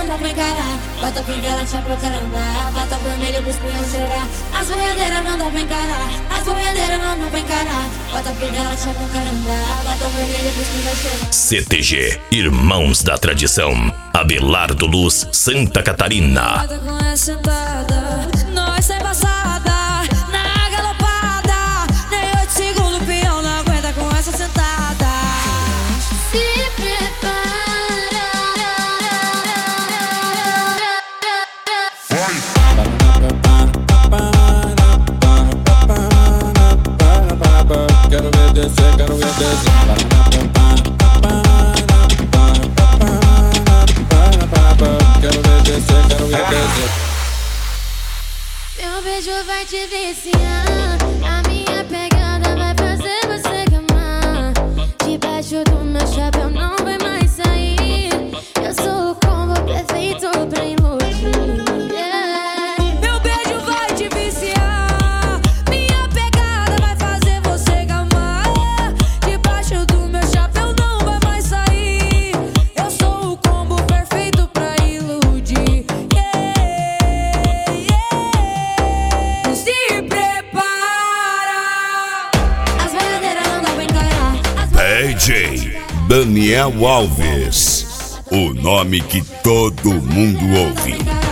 dá pra encarar. Bota pingante pra caramba, bota vermelho pros pinhos chorar. As boiadeiras não dá pra encarar, as boiadeiras não dá pra encarar. Bota pingante pra caramba, bota vermelho pros pinhos chorar. CTG, Irmãos da Tradição, Abelardo Luz, Santa Catarina. Bota com essa sentada, nós sem passada, na galopada. Nem 8 segundos o peão não aguenta com essa sentada. Se prepara. Quero ver descer, quero ver descer. Quero ver descer, quero ver descer. Meu beijo vai te viciar, a minha pegada vai fazer você gamar. Debaixo do meu chapéu não vai mais sair. Eu sou o combo perfeito pra iludir. Meu beijo vai te viciar, minha pegada vai fazer você gamar. Debaixo do meu chapéu não vai mais sair. Eu sou o combo perfeito pra iludir. Se prepara. As boiadeiras não dá pra encarar. DJ Daniel Alves, o nome que todo mundo ouve.